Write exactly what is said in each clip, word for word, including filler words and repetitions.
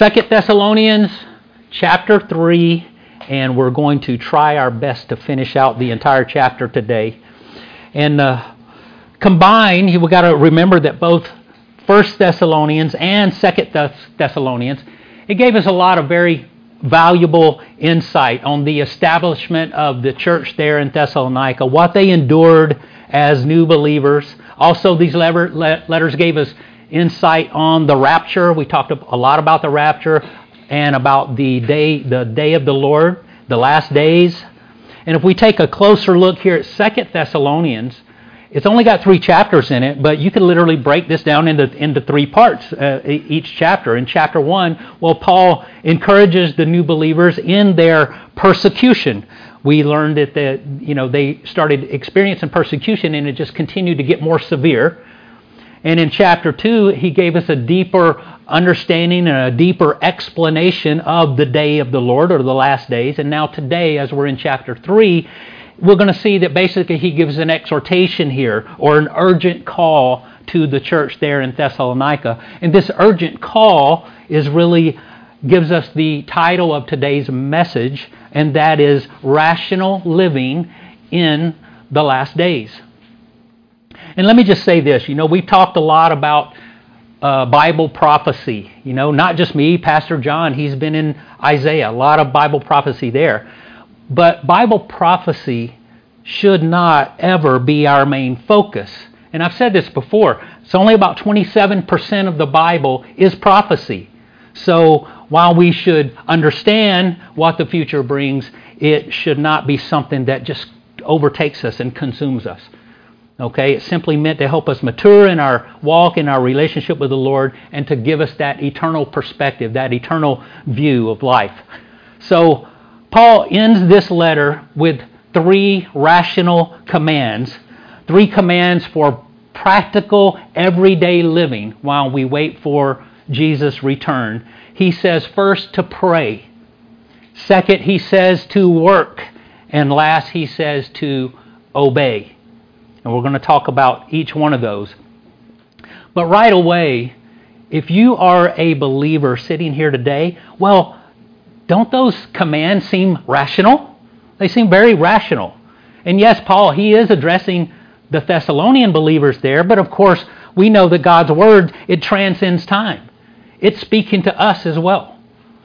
Second Thessalonians chapter three, and we're going to try our best to finish out the entire chapter today. And uh, combined, we've got to remember that both First Thessalonians and Second Thess- Thessalonians, it gave us a lot of very valuable insight on the establishment of the church there in Thessalonica, what they endured as new believers. Also, these letter- letters gave us insight on the rapture. We talked a lot about the rapture and about the day, the day of the Lord, the last days. And if we take a closer look here at Second Thessalonians, it's only got three chapters in it, but you could literally break this down into, into three parts, uh, each chapter. In chapter one, well, Paul encourages the new believers in their persecution. We learned that the, you know, they started experiencing persecution and it just continued to get more severe. And in chapter two, he gave us a deeper understanding and a deeper explanation of the day of the Lord, or the last days. And now today, as we're in chapter three, we're going to see that basically he gives an exhortation here, or an urgent call to the church there in Thessalonica. And this urgent call is really gives us the title of today's message, and that is Rational Living in the Last Days. And let me just say this, you know, we've talked a lot about uh, Bible prophecy. You know, not just me, Pastor John, he's been in Isaiah, a lot of Bible prophecy there. But Bible prophecy should not ever be our main focus. And I've said this before, it's only about twenty-seven percent of the Bible is prophecy. So while we should understand what the future brings, it should not be something that just overtakes us and consumes us. Okay, it's simply meant to help us mature in our walk, in our relationship with the Lord, and to give us that eternal perspective, that eternal view of life. So Paul ends this letter with three rational commands, three commands for practical, everyday living while we wait for Jesus' return. He says first to pray. Second, he says to work. And last, he says to obey. And we're going to talk about each one of those. But right away, if you are a believer sitting here today, well, don't those commands seem rational? They seem very rational. And yes, Paul, he is addressing the Thessalonian believers there, but of course, we know that God's Word, it transcends time. It's speaking to us as well.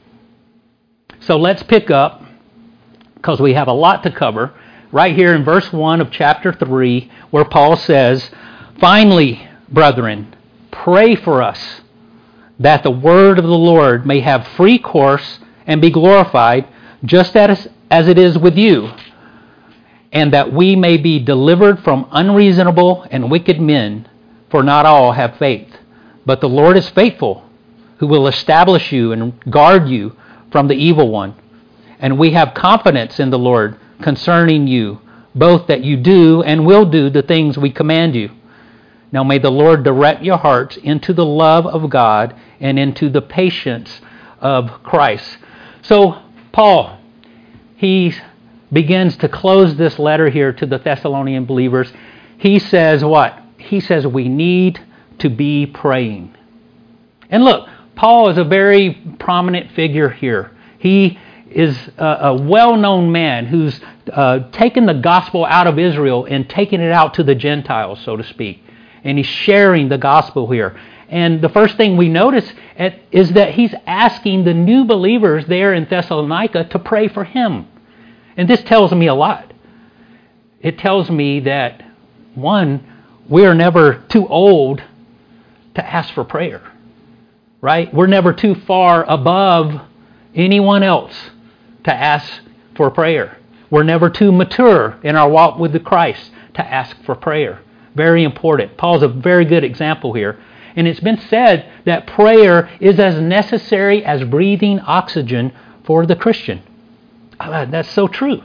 So let's pick up, because we have a lot to cover, right here in verse one of chapter three, where Paul says, "Finally, brethren, pray for us, that the word of the Lord may have free course and be glorified, just as, as it is with you, and that we may be delivered from unreasonable and wicked men, for not all have faith. But the Lord is faithful, who will establish you and guard you from the evil one. And we have confidence in the Lord concerning you, both that you do and will do the things we command you. Now may the Lord direct your hearts into the love of God and into the patience of Christ." So Paul, he begins to close this letter here to the Thessalonian believers. He says what? He says we need to be praying. And look, Paul is a very prominent figure here. He is a, a well-known man who's uh, taken the gospel out of Israel and taken it out to the Gentiles, so to speak. And he's sharing the gospel here. And the first thing we notice at, is that he's asking the new believers there in Thessalonica to pray for him. And this tells me a lot. It tells me that, one, we are never too old to ask for prayer. Right? We're never too far above anyone else to ask for prayer. We're never too mature in our walk with the Christ to ask for prayer. Very important. Paul's a very good example here. And it's been said that prayer is as necessary as breathing oxygen for the Christian. That's so true.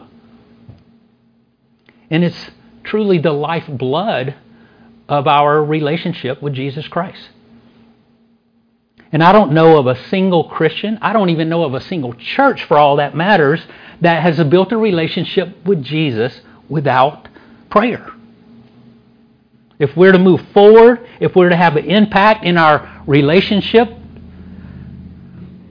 And it's truly the lifeblood of our relationship with Jesus Christ. And I don't know of a single Christian, I don't even know of a single church, for all that matters, that has built a relationship with Jesus without prayer. If we're to move forward, if we're to have an impact in our relationship,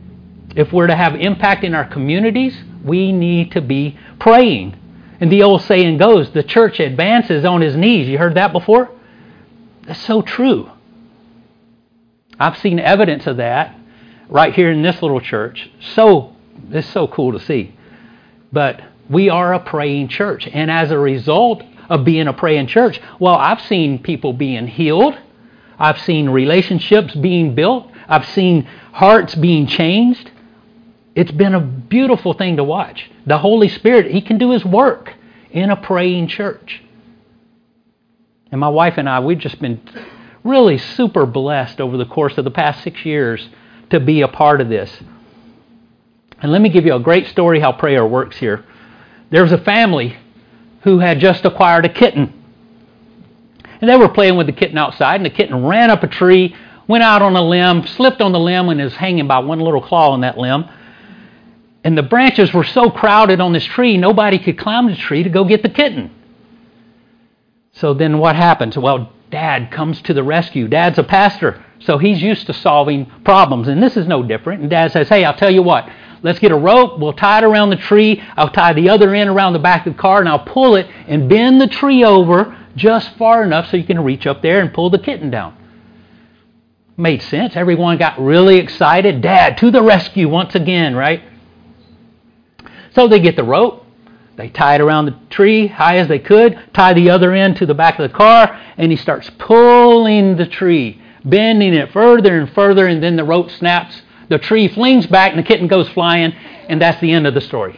If we're to have impact in our communities, we need to be praying. And the old saying goes, the church advances on his knees. You heard that before? That's so true. I've seen evidence of that right here in this little church. So, it's so cool to see. But we are a praying church. And as a result of being a praying church, well, I've seen people being healed. I've seen relationships being built. I've seen hearts being changed. It's been a beautiful thing to watch. The Holy Spirit, He can do His work in a praying church. And my wife and I, we've just been really super blessed over the course of the past six years to be a part of this. And let me give you a great story how prayer works here. There was a family who had just acquired a kitten. And they were playing with the kitten outside, and the kitten ran up a tree, went out on a limb, slipped on the limb, and is hanging by one little claw on that limb. And the branches were so crowded on this tree, nobody could climb the tree to go get the kitten. So then what happens? Well, Dad comes to the rescue. Dad's a pastor, so he's used to solving problems, and this is no different. And Dad says, hey, I'll tell you what. Let's get a rope. We'll tie it around the tree. I'll tie the other end around the back of the car, and I'll pull it and bend the tree over just far enough so you can reach up there and pull the kitten down. Made sense. Everyone got really excited. Dad, to the rescue once again, right? So they get the rope. They tie it around the tree high as they could, tie the other end to the back of the car, and he starts pulling the tree, bending it further and further, and then the rope snaps. The tree flings back, and the kitten goes flying, and that's the end of the story.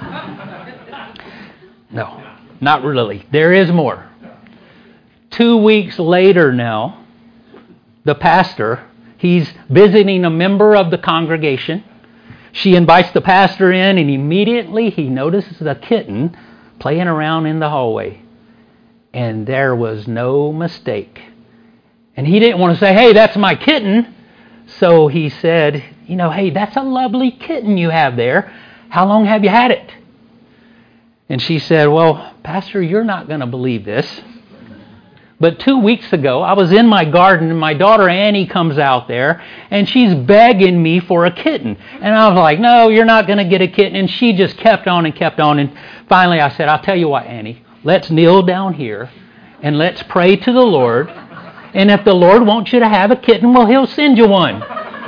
No, not really. There is more. Two weeks later now, the pastor, he's visiting a member of the congregation. She invites the pastor in, and immediately he notices the kitten playing around in the hallway. And there was no mistake. And he didn't want to say, hey, that's my kitten. So he said, you know, hey, that's a lovely kitten you have there. How long have you had it? And she said, well, Pastor, you're not going to believe this. But two weeks ago, I was in my garden, and my daughter Annie comes out there, and she's begging me for a kitten. And I was like, no, you're not going to get a kitten. And she just kept on and kept on. And finally I said, I'll tell you what, Annie, let's kneel down here, and let's pray to the Lord. And if the Lord wants you to have a kitten, well, He'll send you one.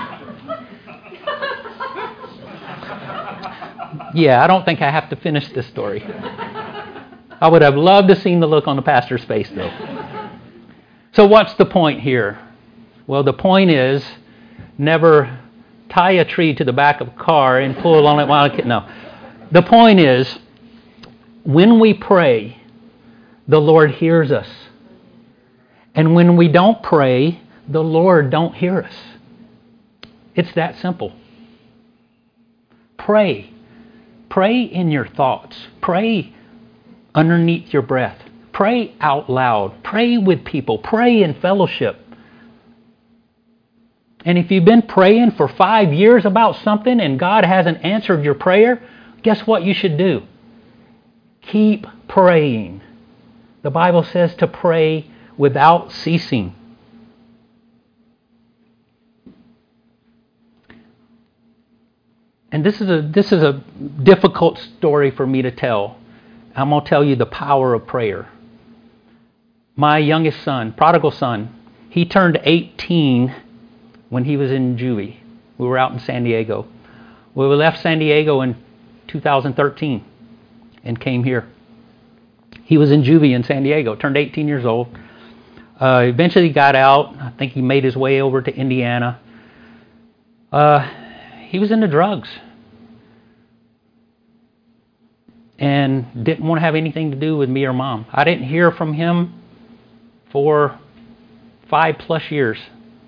Yeah, I don't think I have to finish this story. I would have loved to have seen the look on the pastor's face, though. So what's the point here? Well, the point is never tie a tree to the back of a car and pull on it while a kid. No. The point is, when we pray, the Lord hears us. And when we don't pray, the Lord don't hear us. It's that simple. Pray. Pray in your thoughts. Pray underneath your breath. Pray out loud. Pray with people. Pray in fellowship. And if you've been praying for five years about something and God hasn't answered your prayer, guess what you should do? Keep praying. The Bible says to pray without ceasing. And this is a this is a difficult story for me to tell. I'm going to tell you the power of prayer. My youngest son, prodigal son, he turned eighteen when he was in juvie. We were out in San Diego. We left San Diego in two thousand thirteen and came here. He was in juvie in San Diego, turned eighteen years old. Uh, eventually got out. I think he made his way over to Indiana. Uh, he was into drugs. And didn't want to have anything to do with me or Mom. I didn't hear from him for five plus years.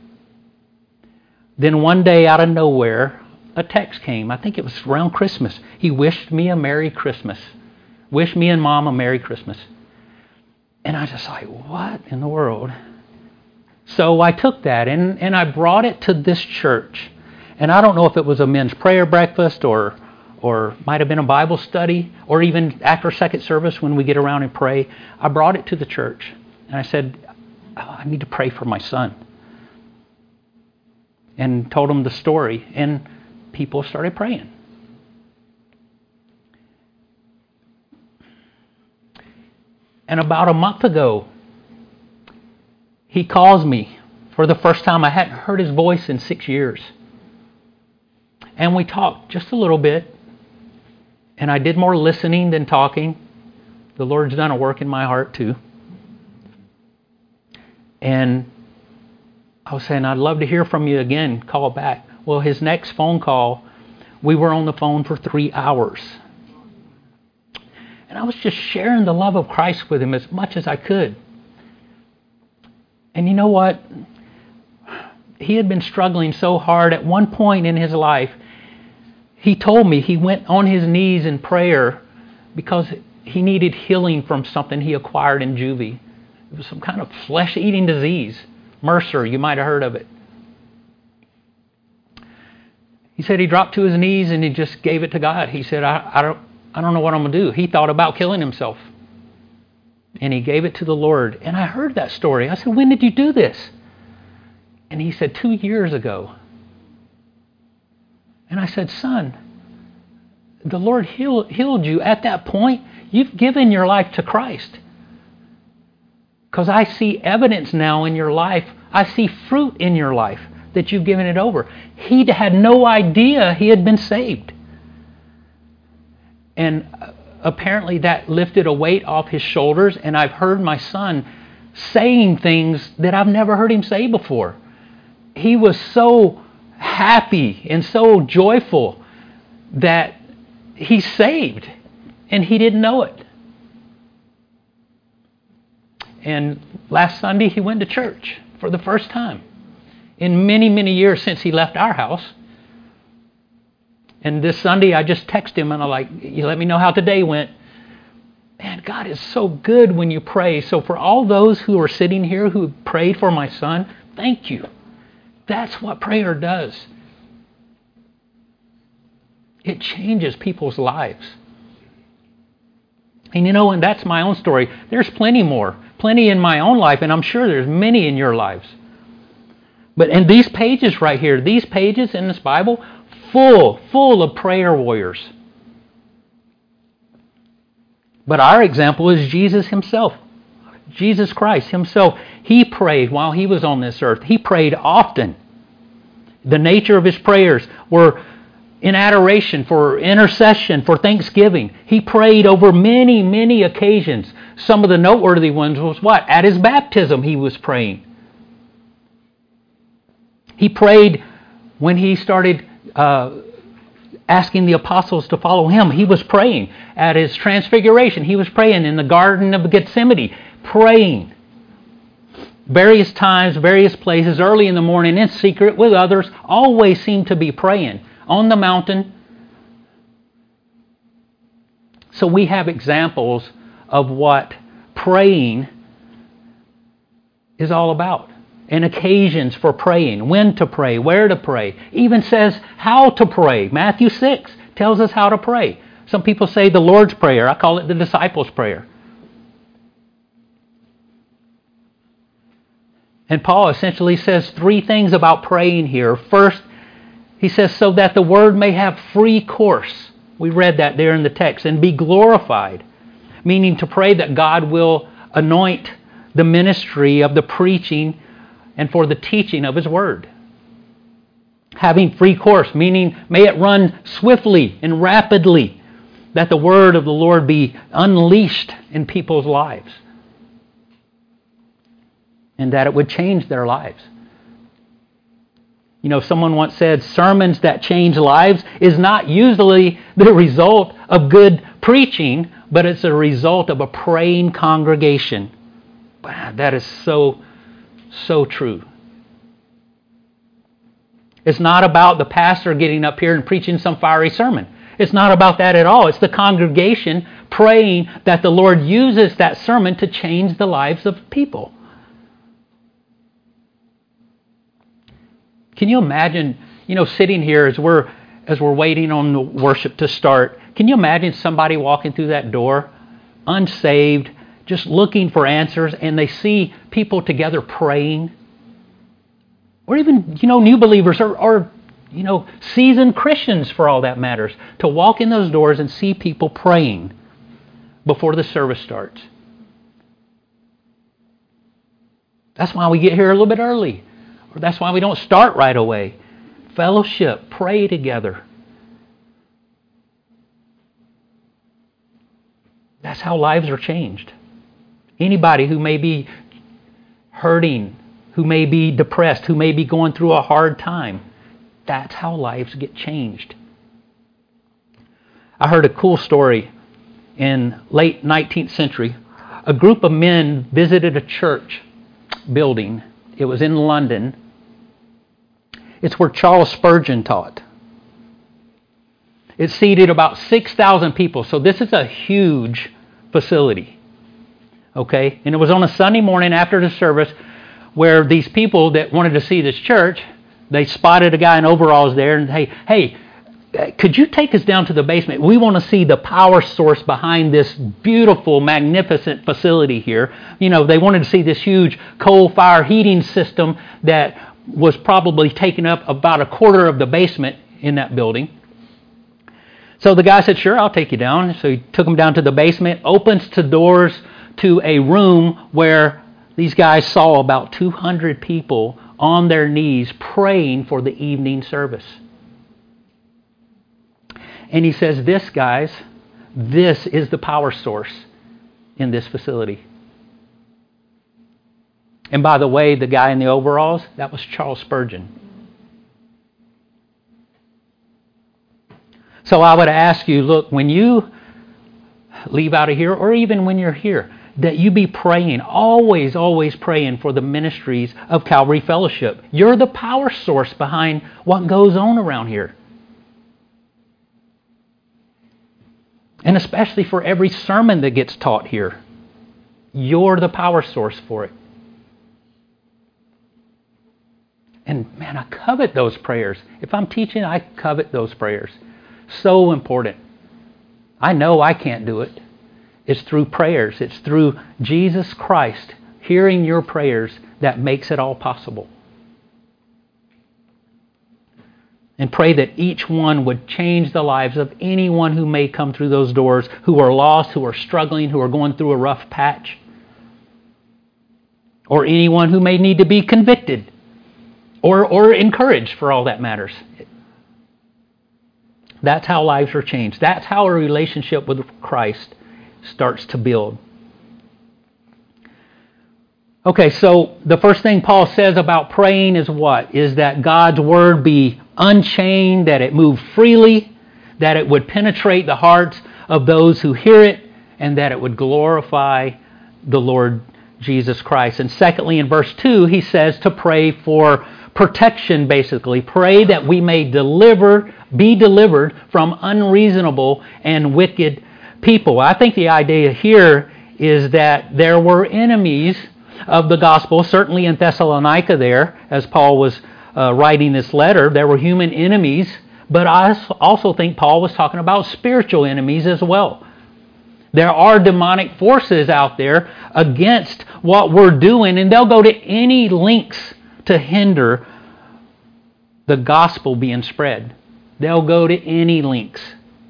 Then one day out of nowhere, a text came. I think it was around Christmas. He wished me a Merry Christmas. Wished me and Mom a Merry Christmas. And I just like, what in the world? So I took that and, and I brought it to this church. And I don't know if it was a men's prayer breakfast or or might have been a Bible study, or even after second service when we get around and pray. I brought it to the church. And I said, oh, I need to pray for my son. And told him the story. And people started praying. And about a month ago, he calls me for the first time. I hadn't heard his voice in six years. And we talked just a little bit. And I did more listening than talking. The Lord's done a work in my heart too. And I was saying, I'd love to hear from you again. Call back. Well, his next phone call, we were on the phone for three hours. And I was just sharing the love of Christ with him as much as I could. And you know what? He had been struggling so hard. At one point in his life, he told me he went on his knees in prayer because he needed healing from something he acquired in juvie. It was some kind of flesh-eating disease. Mercer, you might have heard of it. He said he dropped to his knees and he just gave it to God. He said, I, I don't I don't know what I'm going to do. He thought about killing himself. And he gave it to the Lord. And I heard that story. I said, when did you do this? And he said, two years ago. And I said, son, the Lord healed, healed you at that point. You've given your life to Christ. Because I see evidence now in your life. I see fruit in your life that you've given it over. He had no idea he had been saved. And apparently that lifted a weight off his shoulders. And I've heard my son saying things that I've never heard him say before. He was so happy and so joyful that he's saved. And he didn't know it. And last Sunday he went to church for the first time in many, many years since he left our house. And this Sunday, I just texted him and I'm like, you let me know how today went. Man, God is so good when you pray. So for all those who are sitting here who prayed for my son, thank you. That's what prayer does. It changes people's lives. And you know, and that's my own story. There's plenty more. Plenty in my own life, and I'm sure there's many in your lives. But in these pages right here, these pages in this Bible, full, full of prayer warriors. But our example is Jesus himself. Jesus Christ himself. He prayed while he was on this earth. He prayed often. The nature of his prayers were in adoration, for intercession, for thanksgiving. He prayed over many, many occasions. Some of the noteworthy ones was what? At his baptism he was praying. He prayed when he started uh, asking the apostles to follow him. He was praying. At his transfiguration, he was praying in the Garden of Gethsemane, praying. Various times, various places, early in the morning, in secret with others, always seemed to be praying. On the mountain. So we have examples of what praying is all about. And occasions for praying. When to pray, where to pray. Even says how to pray. Matthew six tells us how to pray. Some people say the Lord's Prayer. I call it the disciples' prayer. And Paul essentially says three things about praying here. First, he says, so that the word may have free course. We read that there in the text. And be glorified. Meaning to pray that God will anoint the ministry of the preaching and for the teaching of his word. Having free course, meaning may it run swiftly and rapidly. That the word of the Lord be unleashed in people's lives. And that it would change their lives. You know, someone once said, sermons that change lives is not usually the result of good preaching, but it's a result of a praying congregation. Wow, that is so, so true. It's not about the pastor getting up here and preaching some fiery sermon. It's not about that at all. It's the congregation praying that the Lord uses that sermon to change the lives of people. Can you imagine, you know, sitting here as we're as we're waiting on the worship to start, can you imagine somebody walking through that door, unsaved, just looking for answers, and they see people together praying? Or even, you know, new believers or, or You know, seasoned Christians for all that matters, to walk in those doors and see people praying before the service starts. That's why we get here a little bit early. Or that's why we don't start right away. Fellowship, pray together. That's how lives are changed. Anybody who may be hurting, who may be depressed, who may be going through a hard time, that's how lives get changed. I heard a cool story in late nineteenth century. A group of men visited a church building. It was in London. It's where Charles Spurgeon taught. It seated about six thousand people. So this is a huge facility. Okay? And it was on a Sunday morning after the service where these people that wanted to see this church, they spotted a guy in overalls there and, hey, hey, could you take us down to the basement? We want to see the power source behind this beautiful, magnificent facility here. You know, they wanted to see this huge coal fire heating system that was probably taking up about a quarter of the basement in that building. So the guy said, sure, I'll take you down. So he took him down to the basement, opens the doors to a room where these guys saw about two hundred people on their knees praying for the evening service. And he says, this, guys, this is the power source in this facility. And by the way, the guy in the overalls, that was Charles Spurgeon. So I would ask you, look, when you leave out of here, or even when you're here, that you be praying, always, always praying for the ministries of Calvary Fellowship. You're the power source behind what goes on around here. And especially for every sermon that gets taught here. You're the power source for it. And man, I covet those prayers. If I'm teaching, I covet those prayers. So important. I know I can't do it. It's through prayers. It's through Jesus Christ hearing your prayers that makes it all possible. And pray that each one would change the lives of anyone who may come through those doors, who are lost, who are struggling, who are going through a rough patch. Or anyone who may need to be convicted or, or encouraged, for all that matters. That's how lives are changed. That's how a relationship with Christ starts to build. Okay, so the first thing Paul says about praying is what? Is that God's Word be unchained, that it move freely, that it would penetrate the hearts of those who hear it, and that it would glorify the Lord Jesus Christ. And secondly, in verse two, he says to pray for protection, basically. Pray that we may deliver, be delivered from unreasonable and wicked people. I think the idea here is that there were enemies of the gospel, certainly in Thessalonica there, as Paul was uh, writing this letter, there were human enemies, but I also think Paul was talking about spiritual enemies as well. There are demonic forces out there against what we're doing, and they'll go to any lengths to hinder the gospel being spread. They'll go to any lengths.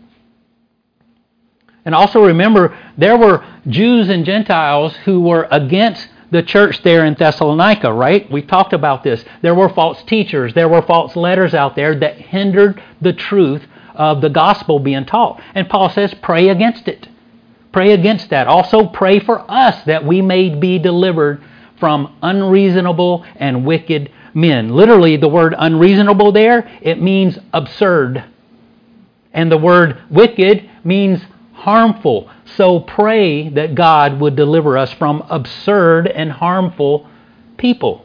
And also remember, there were Jews and Gentiles who were against the church there in Thessalonica, right? We talked about this. There were false teachers. There were false letters out there that hindered the truth of the gospel being taught. And Paul says, pray against it. Pray against that. Also pray for us that we may be delivered from unreasonable and wicked men. Literally, the word unreasonable there, it means absurd. And the word wicked means harmful. So pray that God would deliver us from absurd and harmful people.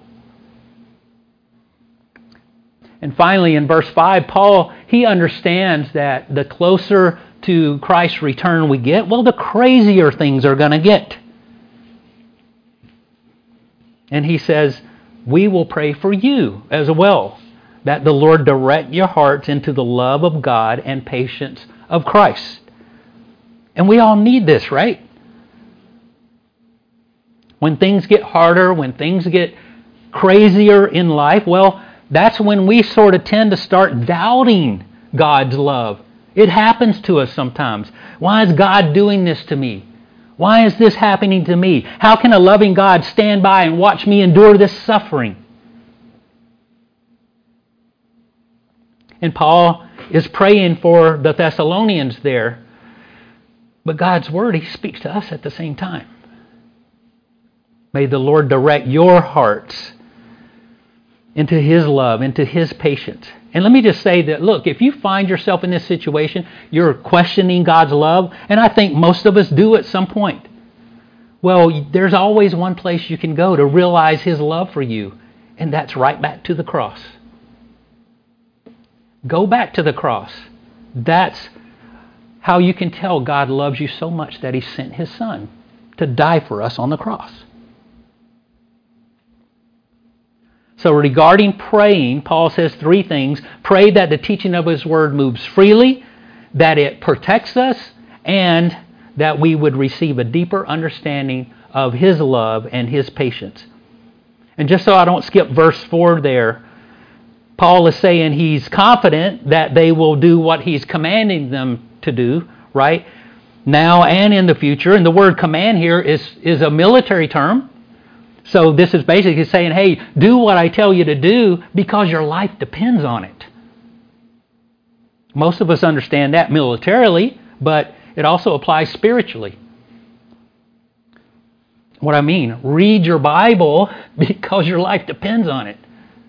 And finally, in verse five, Paul, he understands that the closer to Christ's return we get, well, the crazier things are going to get. And he says, we will pray for you as well, that the Lord direct your hearts into the love of God and patience of Christ. And we all need this, right? When things get harder, when things get crazier in life, well, that's when we sort of tend to start doubting God's love. It happens to us sometimes. Why is God doing this to me? Why is this happening to me? How can a loving God stand by and watch me endure this suffering? And Paul is praying for the Thessalonians there. But God's Word, He speaks to us at the same time. May the Lord direct your hearts into His love, into His patience. And let me just say that, look, if you find yourself in this situation, you're questioning God's love, and I think most of us do at some point. Well, there's always one place you can go to realize His love for you, and that's right back to the cross. Go back to the cross. That's how you can tell God loves you so much that He sent His Son to die for us on the cross. So regarding praying, Paul says three things. Pray that the teaching of His Word moves freely, that it protects us, and that we would receive a deeper understanding of His love and His patience. And just so I don't skip verse four there, Paul is saying he's confident that they will do what he's commanding them to do, right? Now and in the future. And the word command here is, is a military term. So this is basically saying, hey, do what I tell you to do because your life depends on it. Most of us understand that militarily, but it also applies spiritually. What I mean, read your Bible because your life depends on it.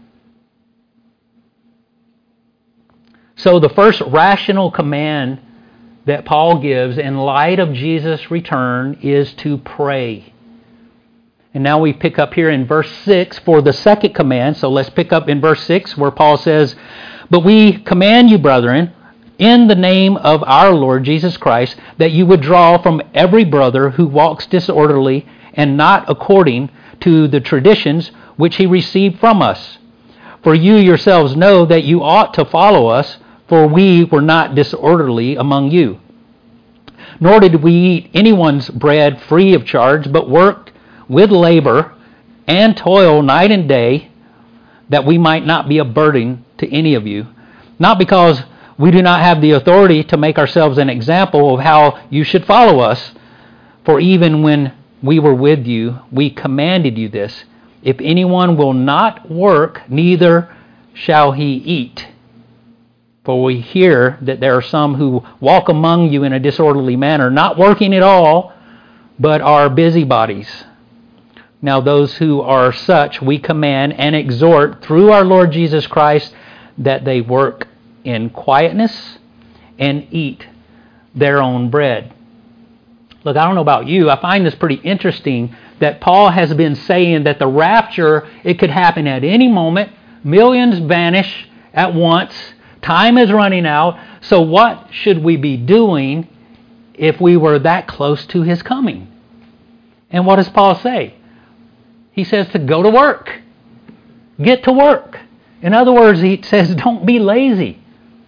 So the first rational command that Paul gives in light of Jesus' return is to pray. And now we pick up here in verse six for the second command. So let's pick up in verse six where Paul says, "But we command you, brethren, in the name of our Lord Jesus Christ, that you would draw from every brother who walks disorderly and not according to the traditions which he received from us. For you yourselves know that you ought to follow us, for we were not disorderly among you. Nor did we eat anyone's bread free of charge, but worked with labor and toil night and day, that we might not be a burden to any of you. Not because we do not have the authority to make ourselves an example of how you should follow us, for even when we were with you, we commanded you this: if anyone will not work, neither shall he eat. For we hear that there are some who walk among you in a disorderly manner, not working at all, but are busybodies. Now those who are such we command and exhort through our Lord Jesus Christ that they work in quietness and eat their own bread." Look, I don't know about you, I find this pretty interesting that Paul has been saying that the rapture, it could happen at any moment. Millions vanish at once. Time is running out. So what should we be doing if we were that close to His coming? And what does Paul say? He says to go to work. Get to work. In other words, he says don't be lazy.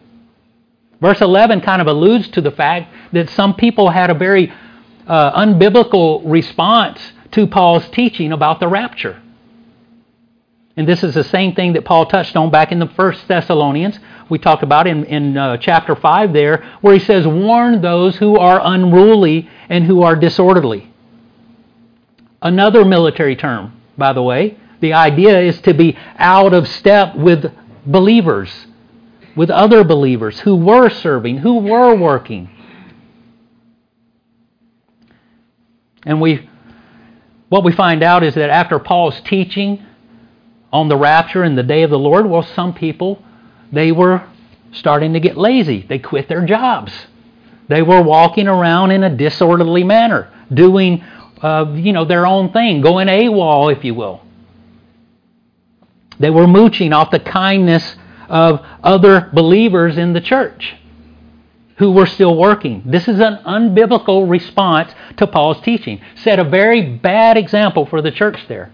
Verse eleven kind of alludes to the fact that some people had a very uh, unbiblical response to Paul's teaching about the rapture. And this is the same thing that Paul touched on back in the First Thessalonians. We talked about in, in uh, chapter five there, where he says, warn those who are unruly and who are disorderly. Another military term, by the way. The idea is to be out of step with believers, with other believers who were serving, who were working. And we, what we find out is that after Paul's teaching on the rapture and the day of the Lord, well, some people, they were starting to get lazy. They quit their jobs. They were walking around in a disorderly manner, doing, uh, you know, their own thing, going AWOL, if you will. They were mooching off the kindness of other believers in the church who were still working. This is an unbiblical response to Paul's teaching. Set a very bad example for the church there.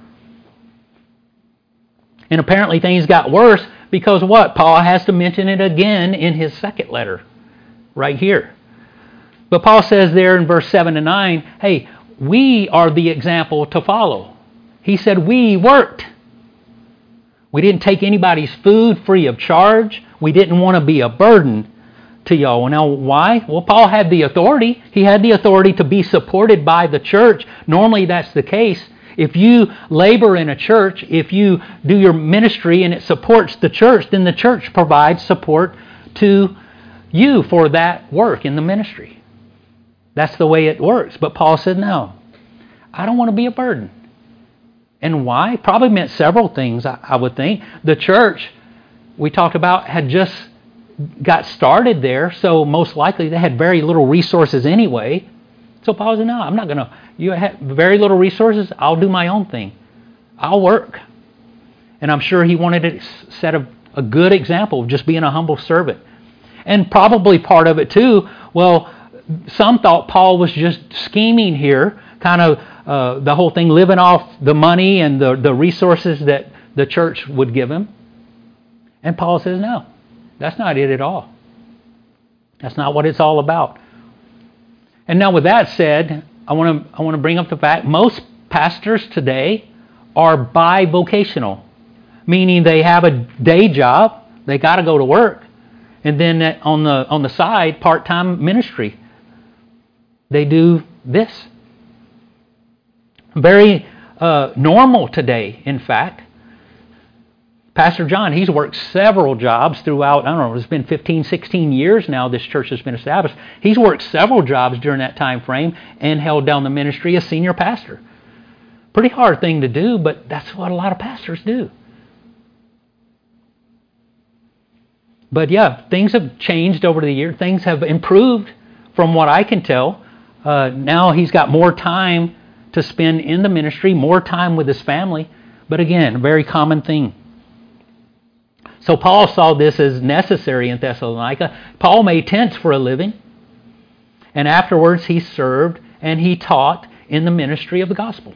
And apparently things got worse because what? Paul has to mention it again in his second letter, right here. But Paul says there in verse seven and nine, hey, we are the example to follow. He said we worked. We didn't take anybody's food free of charge. We didn't want to be a burden to y'all. Now, why? Well, Paul had the authority. He had the authority to be supported by the church. Normally, that's the case. If you labor in a church, if you do your ministry and it supports the church, then the church provides support to you for that work in the ministry. That's the way it works. But Paul said, no, I don't want to be a burden. And why? Probably meant several things, I, I would think. The church, we talked about, had just got started there, so most likely they had very little resources anyway. So Paul said, no, I'm not going to. You have very little resources, I'll do my own thing. I'll work. And I'm sure he wanted to set a, a good example of just being a humble servant. And probably part of it too, well, some thought Paul was just scheming here, kind of uh, the whole thing, living off the money and the, the resources that the church would give him. And Paul says, no, that's not it at all. That's not what it's all about. And now with that said, I want to I want to bring up the fact most pastors today are bivocational, meaning they have a day job, they got to go to work, and then on the on the side, part-time ministry. They do this. Very uh, normal today, in fact. Pastor John, he's worked several jobs throughout, I don't know, it's been fifteen, sixteen years now this church has been established. He's worked several jobs during that time frame and held down the ministry as senior pastor. Pretty hard thing to do, but that's what a lot of pastors do. But yeah, things have changed over the years. Things have improved from what I can tell. Uh, now he's got more time to spend in the ministry, more time with his family. But again, a very common thing. So Paul saw this as necessary in Thessalonica. Paul made tents for a living. And afterwards he served and he taught in the ministry of the gospel.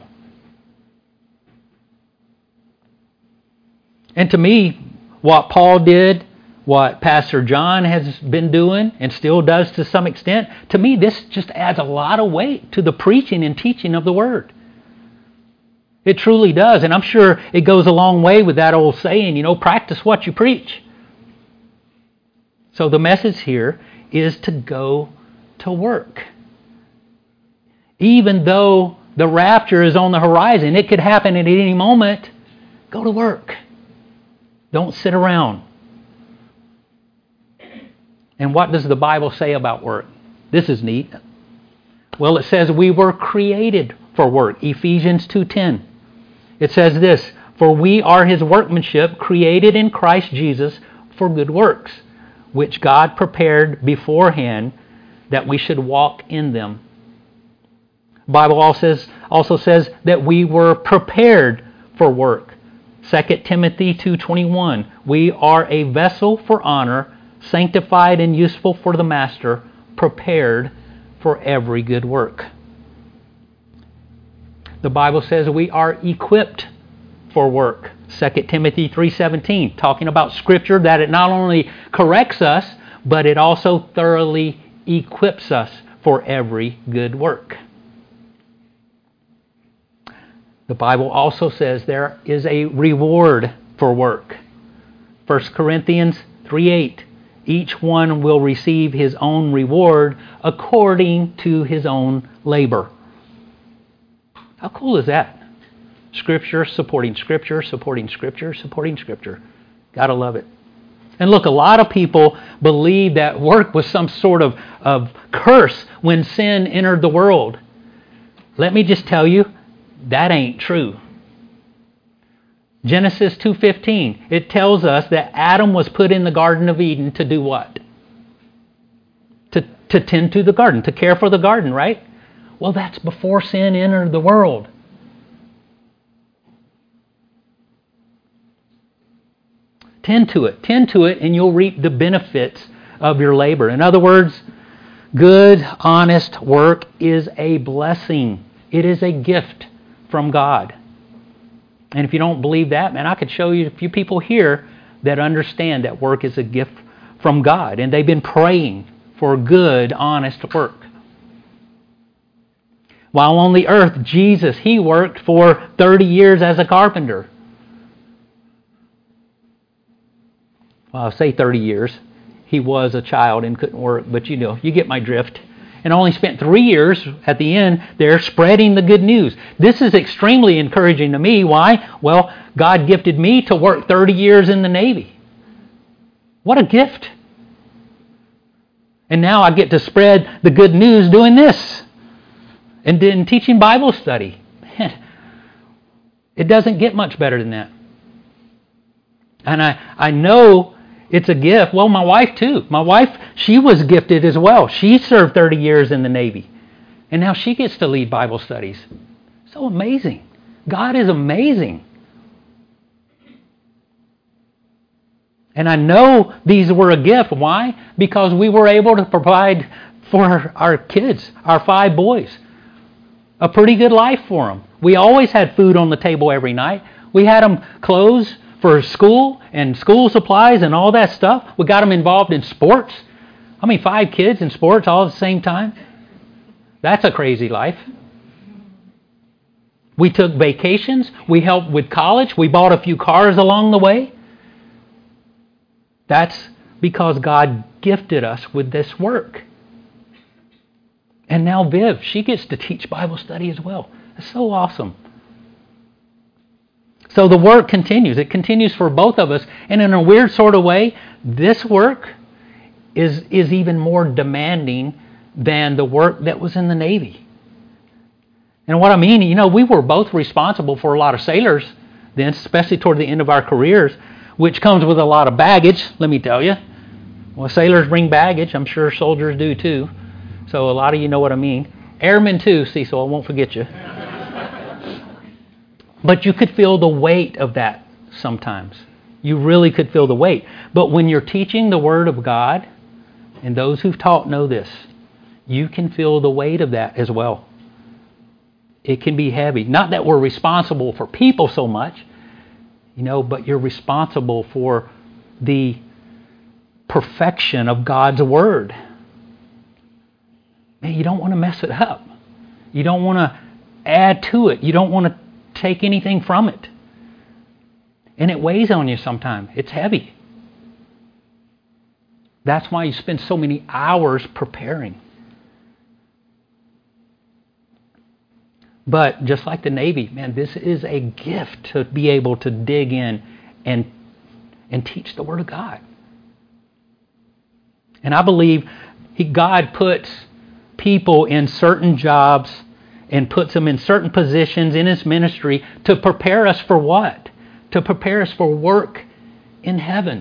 And to me, what Paul did, what Pastor John has been doing and still does to some extent, to me this just adds a lot of weight to the preaching and teaching of the Word. It truly does, and I'm sure it goes a long way with that old saying, you know, practice what you preach. So the message here is to go to work. Even though the rapture is on the horizon, it could happen at any moment, go to work. Don't sit around. And what does the Bible say about work? This is neat. Well, it says we were created for work. Ephesians two ten. It says this, for we are His workmanship, created in Christ Jesus for good works, which God prepared beforehand that we should walk in them. The Bible also says, also says that we were prepared for work. Second Timothy two twenty-one, we are a vessel for honor, sanctified and useful for the master, prepared for every good work. The Bible says we are equipped for work. Second Timothy three seventeen, talking about Scripture, that it not only corrects us, but it also thoroughly equips us for every good work. The Bible also says there is a reward for work. First Corinthians three eight, each one will receive his own reward according to his own labor. How cool is that? Scripture supporting Scripture, supporting Scripture, supporting Scripture. Gotta love it. And look, a lot of people believe that work was some sort of, of curse when sin entered the world. Let me just tell you, that ain't true. Genesis two fifteen, it tells us that Adam was put in the Garden of Eden to do what? To, to tend to the garden, to care for the garden, right? Well, that's before sin entered the world. Tend to it. Tend to it and you'll reap the benefits of your labor. In other words, good, honest work is a blessing. It is a gift from God. And if you don't believe that, man, I could show you a few people here that understand that work is a gift from God. And they've been praying for good, honest work. While on the earth, Jesus, He worked for thirty years as a carpenter. uh, say thirty years. He was a child and couldn't work, but you know, you get my drift. And only spent three years at the end there spreading the good news. This is extremely encouraging to me. Why? Well, God gifted me to work thirty years in the Navy. What a gift. And now I get to spread the good news doing this and then teaching Bible study. Man, it doesn't get much better than that. And I, I know it's a gift. Well, my wife too. My wife, she was gifted as well. She served thirty years in the Navy. And now she gets to lead Bible studies. So amazing. God is amazing. And I know these were a gift. Why? Because we were able to provide for our kids, our five boys, a pretty good life for them. We always had food on the table every night. We had them clothes for school and school supplies and all that stuff. We got them involved in sports. I mean, five kids in sports all at the same time. That's a crazy life. We took vacations. We helped with college. We bought a few cars along the way. That's because God gifted us with this work. And now Viv, she gets to teach Bible study as well. It's so awesome. So the work continues. It continues for both of us. And in a weird sort of way, this work is, is even more demanding than the work that was in the Navy. And what I mean, you know, we were both responsible for a lot of sailors then, especially toward the end of our careers, which comes with a lot of baggage, let me tell you. Well, sailors bring baggage. I'm sure soldiers do too. So a lot of you know what I mean. Airmen too, Cecil, I won't forget you. But you could feel the weight of that sometimes. You really could feel the weight. But when you're teaching the Word of God, and those who've taught know this, you can feel the weight of that as well. It can be heavy. Not that we're responsible for people so much, you know, but you're responsible for the perfection of God's Word. Man, you don't want to mess it up. You don't want to add to it. You don't want to take anything from it. And it weighs on you sometimes. It's heavy. That's why you spend so many hours preparing. But just like the Navy, man, this is a gift to be able to dig in and, and teach the Word of God. And I believe he, God puts people in certain jobs and puts them in certain positions in His ministry to prepare us for what? To prepare us for work in heaven.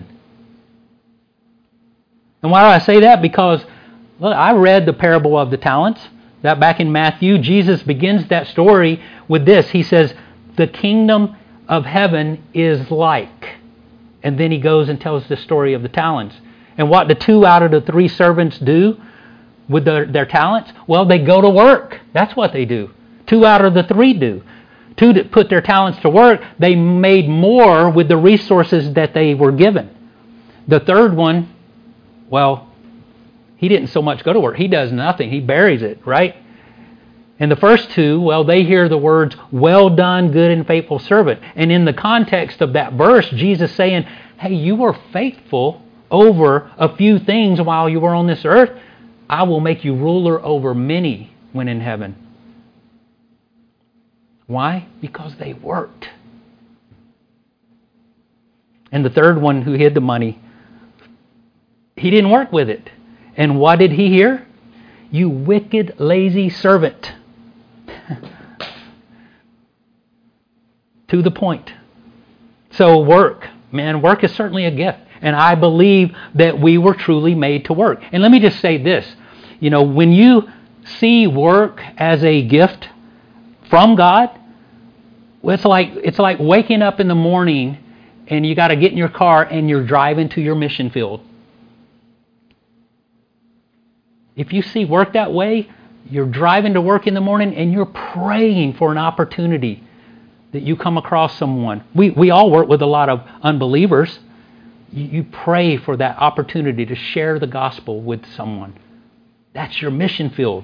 And why do I say that? Because, look, I read the parable of the talents. That back in Matthew, Jesus begins that story with this. He says, the kingdom of heaven is like. And then he goes and tells the story of the talents. And what do two out of the three servants do with their, their talents? Well, they go to work. That's what they do. Two out of the three do. Two that put their talents to work, they made more with the resources that they were given. The third one, well, he didn't so much go to work. He does nothing. He buries it, right? And the first two, well, they hear the words, well done, good and faithful servant. And in the context of that verse, Jesus saying, hey, you were faithful over a few things while you were on this earth. I will make you ruler over many when in heaven. Why? Because they worked. And the third one who hid the money, he didn't work with it. And what did he hear? You wicked, lazy servant. To the point. So work. Man, work is certainly a gift. And I believe that we were truly made to work. And let me just say this. You know, when you see work as a gift from God, it's like it's like waking up in the morning and you got to get in your car and you're driving to your mission field. If you see work that way, you're driving to work in the morning and you're praying for an opportunity that you come across someone. We we all work with a lot of unbelievers. You, you pray for that opportunity to share the gospel with someone. That's your mission field.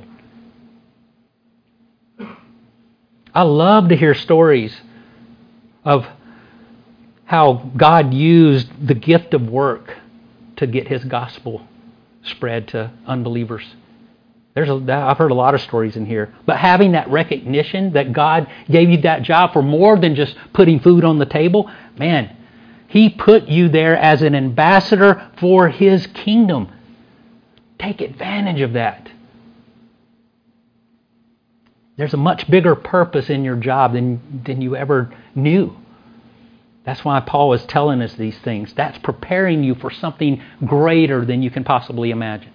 I love to hear stories of how God used the gift of work to get his gospel spread to unbelievers. There's a, I've heard a lot of stories in here. But having that recognition that God gave you that job for more than just putting food on the table, man, He put you there as an ambassador for His kingdom. Take advantage of that. There's a much bigger purpose in your job than, than you ever knew. That's why Paul is telling us these things. That's preparing you for something greater than you can possibly imagine.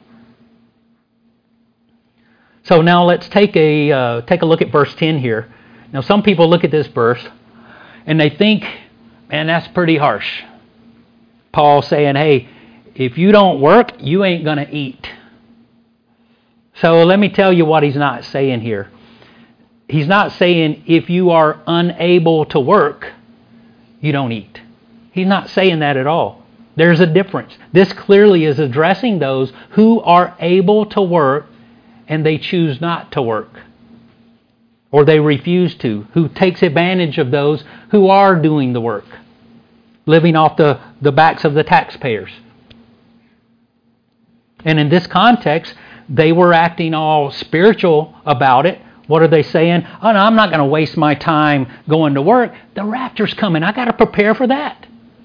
So now let's take a uh, take a look at verse ten here. Now some people look at this verse and they think, man, that's pretty harsh. Paul saying, hey, if you don't work, you ain't going to eat. So let me tell you what he's not saying here. He's not saying if you are unable to work, you don't eat. He's not saying that at all. There's a difference. This clearly is addressing those who are able to work and they choose not to work. Or they refuse to, who takes advantage of those who are doing the work, living off the, the backs of the taxpayers. And in this context, they were acting all spiritual about it. What are they saying? Oh, no, I'm not going to waste my time going to work. The rapture's coming. I got to prepare for that.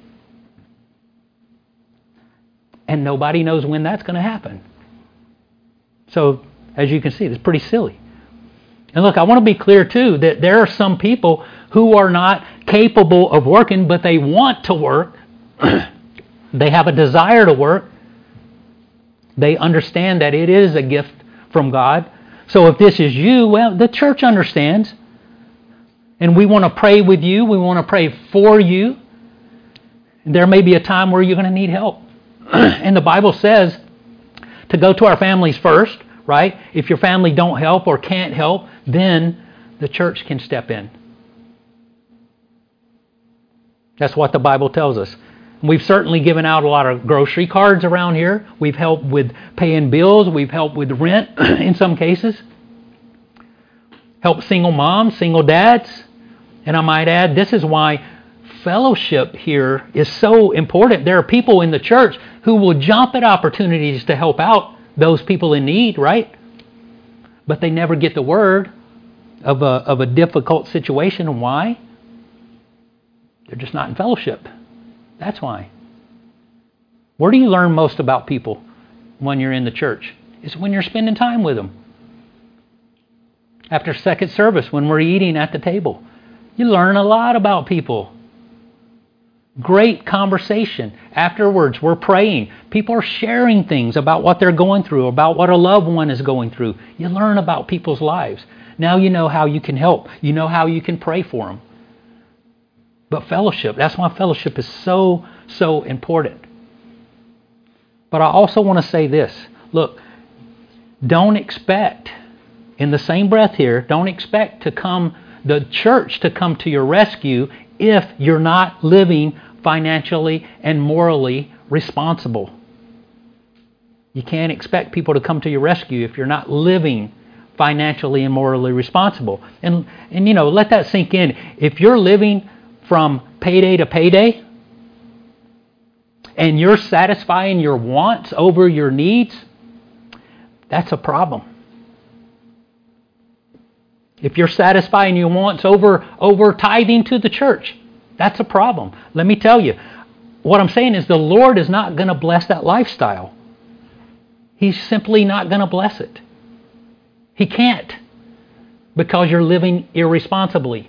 And nobody knows when that's going to happen. So, as you can see, it's pretty silly. And look, I want to be clear too that there are some people who are not capable of working, but they want to work. They have a desire to work. They understand that it is a gift from God. So if this is you, well, the church understands. And we want to pray with you. We want to pray for you. There may be a time where you're going to need help. And the Bible says to go to our families first, right? If your family don't help or can't help, then the church can step in. That's what the Bible tells us. We've certainly given out a lot of grocery cards around here. We've helped with paying bills. We've helped with rent in some cases. Helped single moms, single dads. And I might add, this is why fellowship here is so important. There are people in the church who will jump at opportunities to help out those people in need, right? But they never get the word of a, of a difficult situation. Why? They're just not in fellowship. That's why. Where do you learn most about people when you're in the church? It's when you're spending time with them. After second service, when we're eating at the table, you learn a lot about people. Great conversation. Afterwards, we're praying. People are sharing things about what they're going through, about what a loved one is going through. You learn about people's lives. Now you know how you can help. You know how you can pray for them. But fellowship, that's why fellowship is so, so important. But I also want to say this. Look, don't expect, in the same breath here, don't expect to come, the church to come to your rescue if you're not living financially and morally responsible. You can't expect people to come to your rescue if you're not living financially and morally responsible. And, and you know, let that sink in. If you're living from payday to payday, and you're satisfying your wants over your needs, that's a problem. If you're satisfying your wants over, over tithing to the church, that's a problem. Let me tell you, what I'm saying is the Lord is not going to bless that lifestyle. He's simply not going to bless it. He can't, because you're living irresponsibly.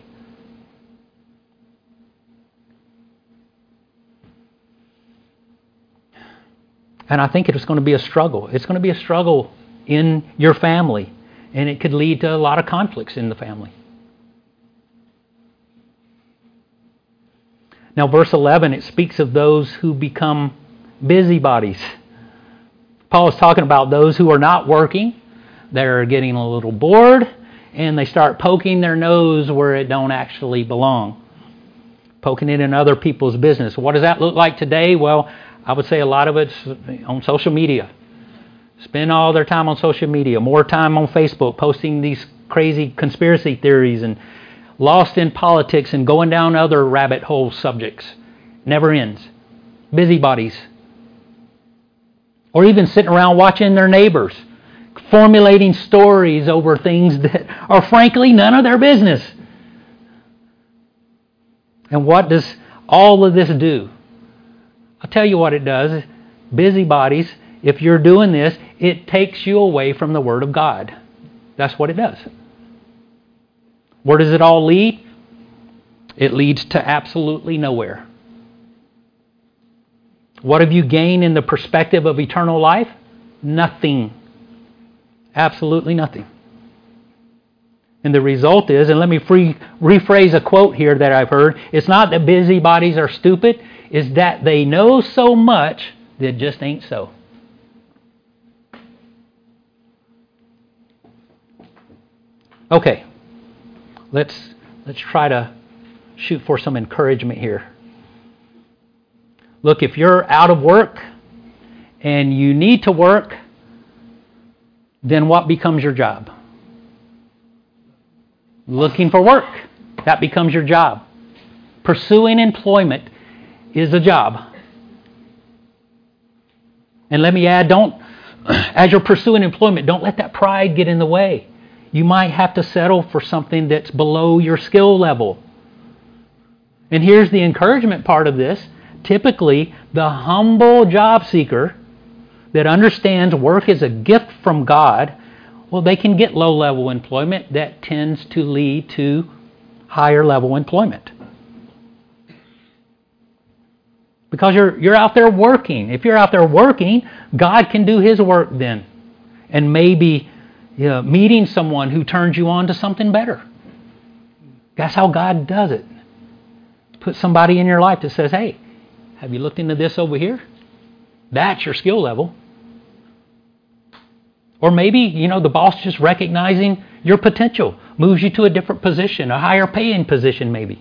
And I think it's going to be a struggle. It's going to be a struggle in your family. And it could lead to a lot of conflicts in the family. Now, verse eleven, it speaks of those who become busybodies. Paul is talking about those who are not working. They're getting a little bored. And they start poking their nose where it don't actually belong. Poking it in other people's business. What does that look like today? Well, I would say a lot of it's on social media. Spend all their time on social media, more time on Facebook, posting these crazy conspiracy theories and lost in politics and going down other rabbit hole subjects. Never ends. Busybodies. or even sitting around watching their neighbors, formulating stories over things that are frankly none of their business. And what does all of this do? I'll tell you what it does. Busybodies, if you're doing this, it takes you away from the Word of God. That's what it does. Where does it all lead? It leads to absolutely nowhere. What have you gained in the perspective of eternal life? Nothing. Absolutely nothing. And the result is, and let me free, rephrase a quote here that I've heard, it's not that busybodies are stupid, it's that they know so much that just ain't so. Okay, let's let's try to shoot for some encouragement here. Look, if you're out of work and you need to work, then what becomes your job? Looking for work. That becomes your job. Pursuing employment is a job. And let me add, don't, as you're pursuing employment, don't let that pride get in the way. You might have to settle for something that's below your skill level. And here's the encouragement part of this. Typically, the humble job seeker that understands work is a gift from God, well, they can get low-level employment that tends to lead to higher-level employment. Because you're you're out there working. If you're out there working, God can do His work then. And maybe you know, meeting someone who turns you on to something better. That's how God does it. Put somebody in your life that says, hey, have you looked into this over here? That's your skill level. Or maybe, you know, the boss just recognizing your potential, moves you to a different position, a higher paying position maybe.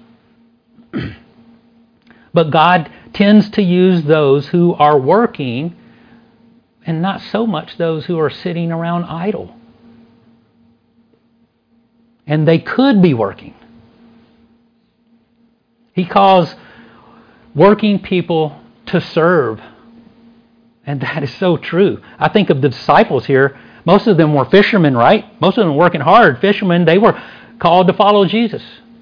But God tends to use those who are working and not so much those who are sitting around idle. And they could be working. He calls working people to serve. And that is so true. I think of the disciples here. Most of them were fishermen, right? Most of them were working hard. Fishermen, they were called to follow Jesus.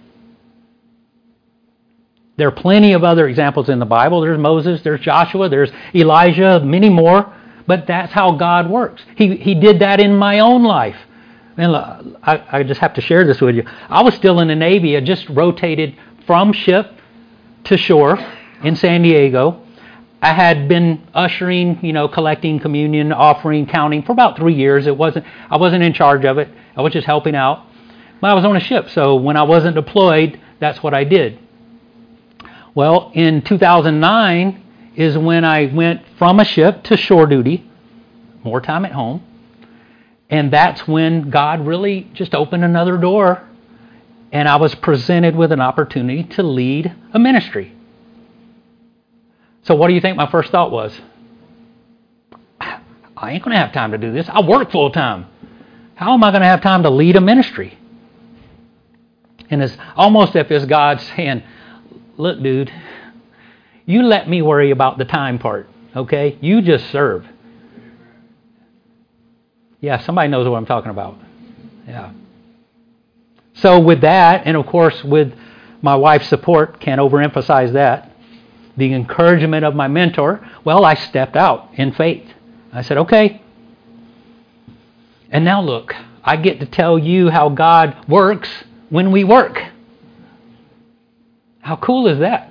There are plenty of other examples in the Bible. There's Moses, there's Joshua, there's Elijah, many more. But that's how God works. He He did that in my own life. And I, I just have to share this with you. I was still in the Navy. I just rotated from ship to shore in San Diego. I had been ushering, you know, collecting communion, offering, counting for about three years. It wasn't I wasn't in charge of it. I was just helping out. But I was on a ship, so when I wasn't deployed, that's what I did. Well, in two thousand nine is when I went from a ship to shore duty, more time at home. And that's when God really just opened another door, and I was presented with an opportunity to lead a ministry. So what do you think my first thought was? I ain't going to have time to do this. I work full time. How am I going to have time to lead a ministry? And it's almost as if God saying, look, dude, you let me worry about the time part, okay? You just serve. Yeah, somebody knows what I'm talking about. Yeah. So with that, and of course with my wife's support, can't overemphasize that, the encouragement of my mentor, well, I stepped out in faith. I said, okay. And now look, I get to tell you how God works when we work. How cool is that?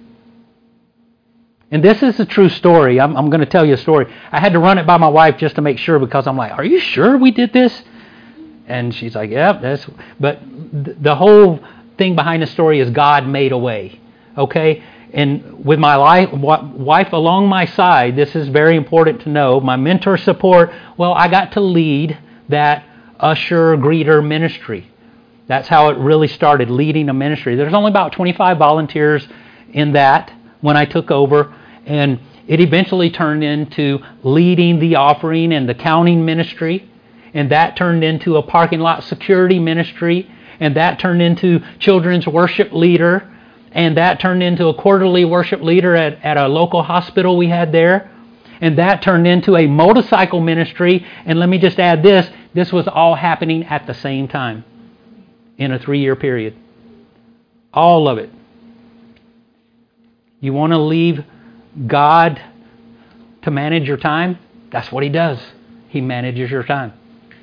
And this is a true story. I'm, I'm going to tell you a story. I had to run it by my wife just to make sure, because I'm like, are you sure we did this? And she's like, yeah, that's... But th- the whole thing behind the story is God made a way. Okay? And with my life, wife along my side, this is very important to know, my mentor support, well, I got to lead that usher, greeter ministry. That's how it really started, leading a ministry. There's only about twenty-five volunteers in that when I took over, and it eventually turned into leading the offering and the counting ministry, and that turned into a parking lot security ministry, and that turned into children's worship leader, and that turned into a quarterly worship leader at, at a local hospital we had there. and that turned into a motorcycle ministry. And let me just add this, this was all happening at the same time in a three-year period. All of it. You want to leave God to manage your time? That's what He does. He manages your time.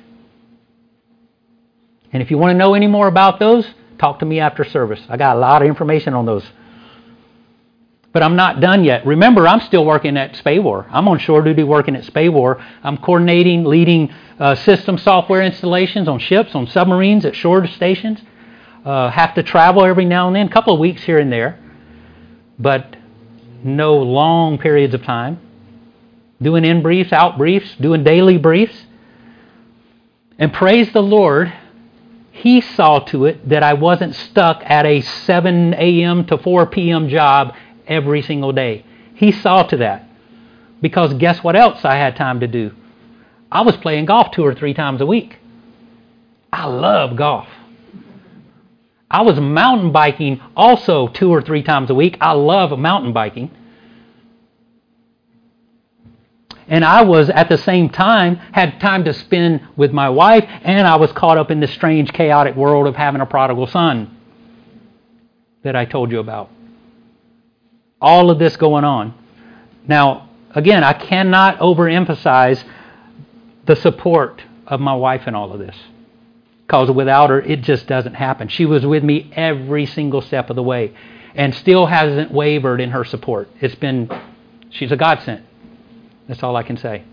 And if you want to know any more about those, talk to me after service. I got a lot of information on those. But I'm not done yet. Remember, I'm still working at SPAWAR. I'm on shore duty working at SPAWAR. I'm coordinating, leading uh, system software installations on ships, on submarines, at shore stations. Uh, have to travel every now and then, a couple of weeks here and there. But no long periods of time. Doing in briefs, out briefs, doing daily briefs. And praise the Lord, He saw to it that I wasn't stuck at a seven a.m. to four p.m. job every single day. He saw to that. Because guess what else I had time to do? I was playing golf two or three times a week. I love golf. I was mountain biking also two or three times a week. I love mountain biking. And I was, at the same time, had time to spend with my wife, and I was caught up in the strange, chaotic world of having a prodigal son that I told you about. All of this going on. Now, again, I cannot overemphasize the support of my wife in all of this. Because without her, it just doesn't happen. She was with me every single step of the way and still hasn't wavered in her support. It's been, she's a godsend. That's all I can say.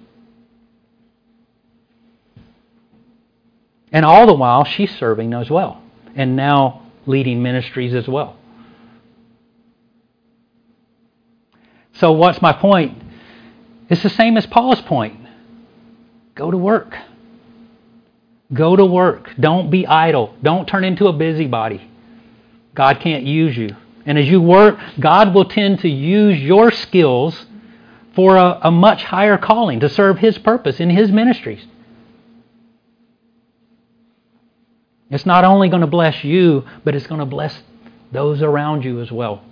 And all the while, she's serving as well. And now leading ministries as well. So what's my point? It's the same as Paul's point. Go to work. Go to work. Don't be idle. Don't turn into a busybody. God can't use you. And as you work, God will tend to use your skills for a, a much higher calling to serve His purpose in His ministries. It's not only going to bless you, but it's going to bless those around you as well.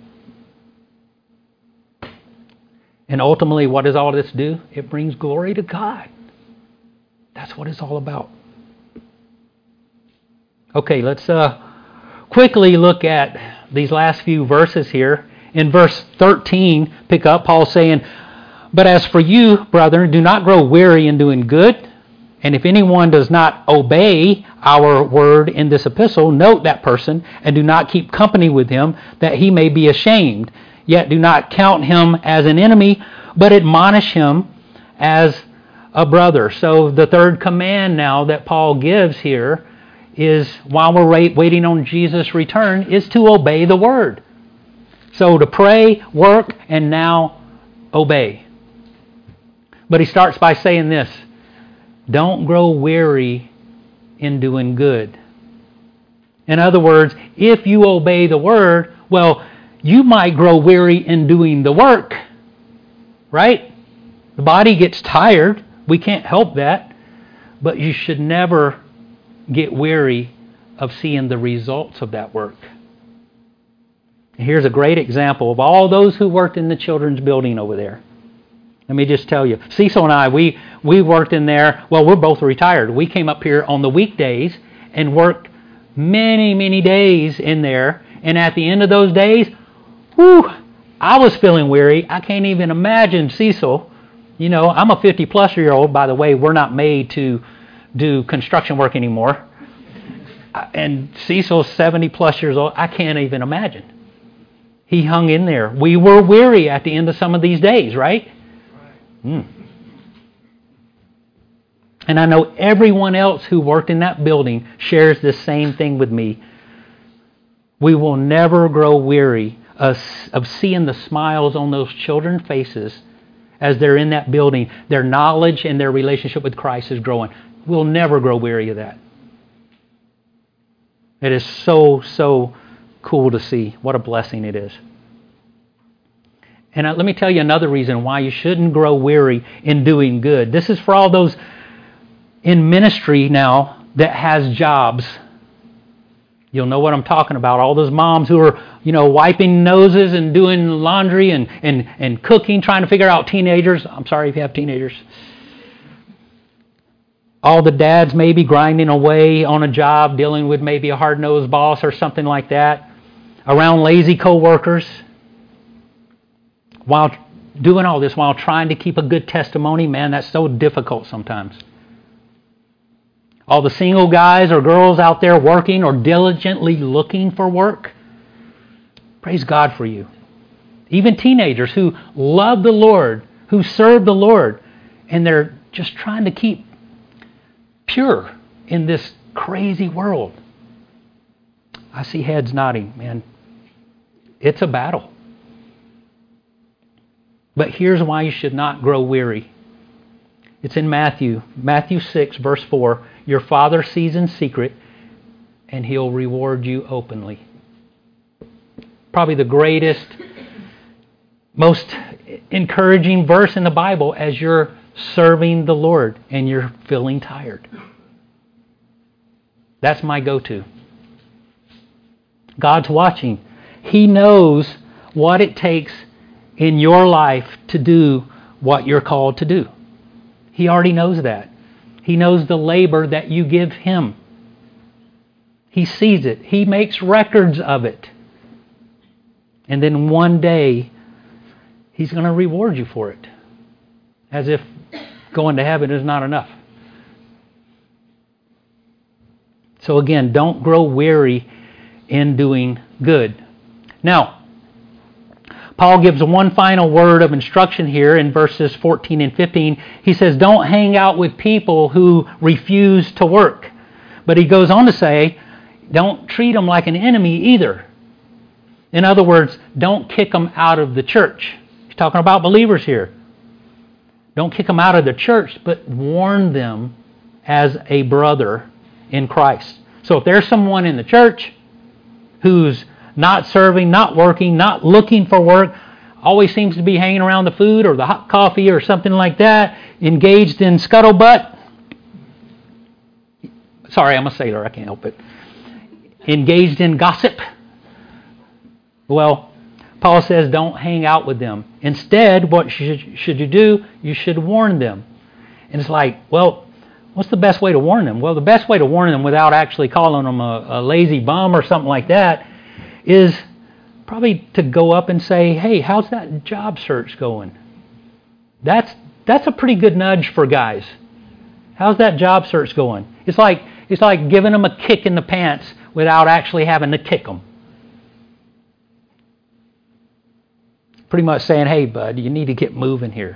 And ultimately, what does all this do? It brings glory to God. That's what it's all about. Okay, let's uh, quickly look at these last few verses here. In verse thirteen, pick up, Paul saying, "But as for you, brethren, do not grow weary in doing good. And if anyone does not obey our word in this epistle, note that person, and do not keep company with him, that he may be ashamed. Yet do not count him as an enemy, but admonish him as a brother." So the third command now that Paul gives here is, while we're waiting on Jesus' return, is to obey the word. So to pray, work, and now obey. But he starts by saying this: don't grow weary in doing good. In other words, if you obey the word, well, you might grow weary in doing the work, right? The body gets tired. We can't help that. But you should never get weary of seeing the results of that work. Here's a great example of all those who worked in the children's building over there. Let me just tell you, Cecil and I, we, we worked in there. Well, we're both retired. We came up here on the weekdays and worked many, many days in there. And at the end of those days, whew, I was feeling weary. I can't even imagine Cecil. You know, I'm a fifty-plus year old. By the way, we're not made to do construction work anymore. And Cecil's seventy-plus years old. I can't even imagine. He hung in there. We were weary at the end of some of these days, right? Mm. And I know everyone else who worked in that building shares this same thing with me. We will never grow weary of, of seeing the smiles on those children's faces as they're in that building. Their knowledge and their relationship with Christ is growing. We'll never grow weary of that. It is so, so cool to see. What a blessing it is. And let me tell you another reason why you shouldn't grow weary in doing good. This is for all those in ministry now that has jobs. You'll know what I'm talking about. All those moms who are, you know, wiping noses and doing laundry and, and, and cooking, trying to figure out teenagers. I'm sorry if you have teenagers. All the dads maybe grinding away on a job, dealing with maybe a hard-nosed boss or something like that. Around lazy co-workers. While doing all this, while trying to keep a good testimony, man, that's so difficult sometimes. All the single guys or girls out there working or diligently looking for work. Praise God for you. Even teenagers who love the Lord, who serve the Lord, and they're just trying to keep pure in this crazy world. I see heads nodding, man. It's a battle. But here's why you should not grow weary. It's in Matthew, Matthew six, verse four. Your Father sees in secret, and He'll reward you openly. Probably the greatest, most encouraging verse in the Bible as you're serving the Lord and you're feeling tired. That's my go-to. God's watching. He knows what it takes in your life to do what you're called to do. He already knows that. He knows the labor that you give Him. He sees it. He makes records of it. And then one day, He's going to reward you for it. As if going to heaven is not enough. So again, don't grow weary in doing good. Now, Paul gives one final word of instruction here in verses fourteen and fifteen. He says, don't hang out with people who refuse to work. But he goes on to say, don't treat them like an enemy either. In other words, don't kick them out of the church. He's talking about believers here. Don't kick them out of the church, but warn them as a brother in Christ. So if there's someone in the church who's not serving, not working, not looking for work, always seems to be hanging around the food or the hot coffee or something like that, engaged in scuttlebutt. Sorry, I'm a sailor, I can't help it. Engaged in gossip. Well, Paul says don't hang out with them. Instead, what should, should you do? You should warn them. And it's like, well, what's the best way to warn them? Well, the best way to warn them without actually calling them a, a lazy bum or something like that is probably to go up and say, hey, how's that job search going? That's that's a pretty good nudge for guys. How's that job search going? It's like it's like giving them a kick in the pants without actually having to kick them. Pretty much saying, hey, bud, you need to get moving here.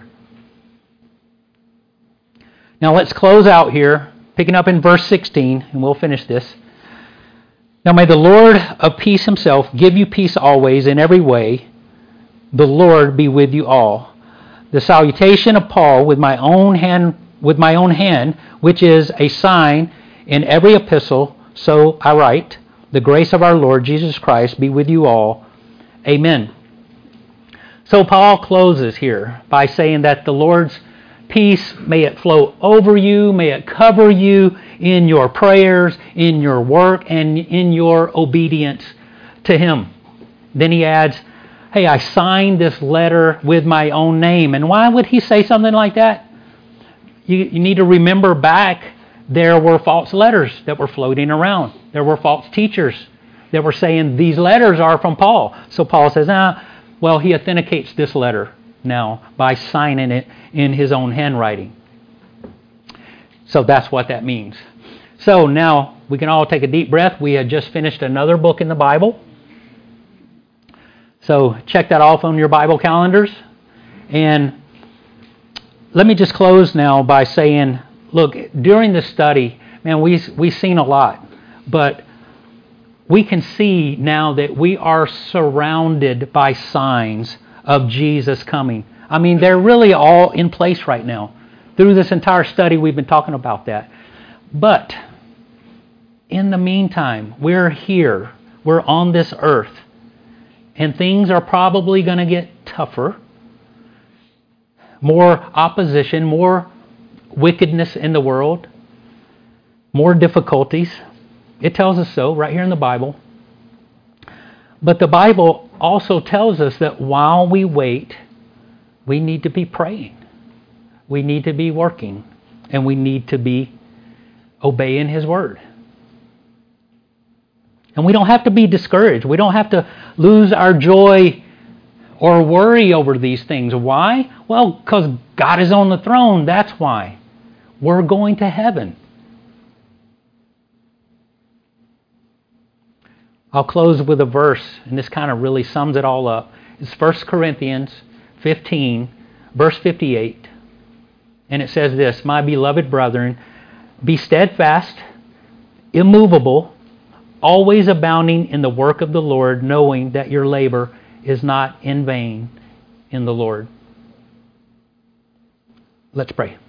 Now let's close out here, picking up in verse sixteen, and we'll finish this. Now may the Lord of peace Himself give you peace always in every way. The Lord be with you all. The salutation of Paul with my own hand, with my own hand, which is a sign in every epistle, so I write. The grace of our Lord Jesus Christ be with you all. Amen. So Paul closes here by saying that the Lord's peace, may it flow over you, may it cover you in your prayers, in your work, and in your obedience to Him. Then he adds, hey, I signed this letter with my own name. And why would he say something like that? You, you need to remember back, there were false letters that were floating around. There were false teachers that were saying these letters are from Paul. So Paul says, ah, well, he authenticates this letter now by signing it in his own handwriting. So that's what that means. So now we can all take a deep breath. We had just finished another book in the Bible. So check that off on your Bible calendars. And let me just close now by saying, look, during the study, man, we, we've seen a lot. But we can see now that we are surrounded by signs of Jesus coming. I mean, they're really all in place right now. Through this entire study, we've been talking about that. But in the meantime, we're here. We're on this earth. And things are probably going to get tougher. More opposition, more wickedness in the world, more difficulties. It tells us so right here in the Bible. But the Bible also tells us that while we wait, we need to be praying. We need to be working. And we need to be obeying His Word. And we don't have to be discouraged. We don't have to lose our joy or worry over these things. Why? Well, because God is on the throne. That's why. We're going to heaven. I'll close with a verse, and this kind of really sums it all up. It's First Corinthians fifteen, verse fifty-eight. And it says this, "My beloved brethren, be steadfast, immovable, always abounding in the work of the Lord, knowing that your labor is not in vain in the Lord." Let's pray.